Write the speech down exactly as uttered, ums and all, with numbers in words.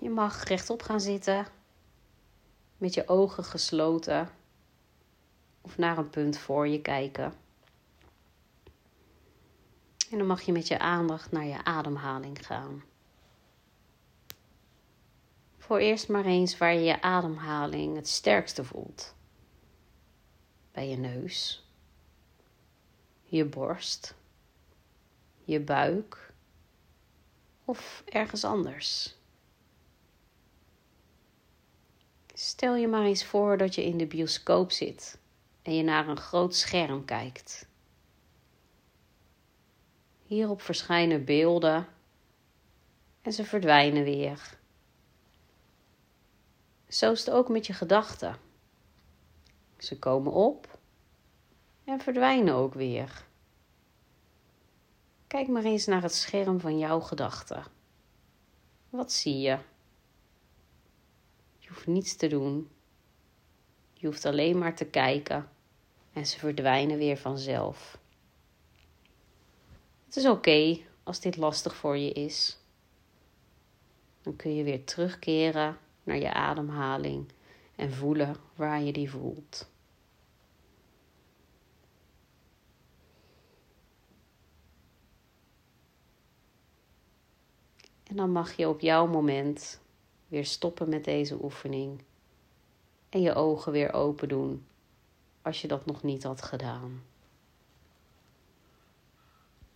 Je mag rechtop gaan zitten, met je ogen gesloten of naar een punt voor je kijken. En dan mag je met je aandacht naar je ademhaling gaan. Voor eerst maar eens waar je je ademhaling het sterkste voelt. Bij je neus, je borst, je buik of ergens anders. Stel je maar eens voor dat je in de bioscoop zit en je naar een groot scherm kijkt. Hierop verschijnen beelden en ze verdwijnen weer. Zo is het ook met je gedachten. Ze komen op en verdwijnen ook weer. Kijk maar eens naar het scherm van jouw gedachten. Wat zie je? Je hoeft niets te doen. Je hoeft alleen maar te kijken en ze verdwijnen weer vanzelf. Het is oké als dit lastig voor je is. Dan kun je weer terugkeren naar je ademhaling en voelen waar je die voelt. En dan mag je op jouw moment weer stoppen met deze oefening en je ogen weer open doen als je dat nog niet had gedaan.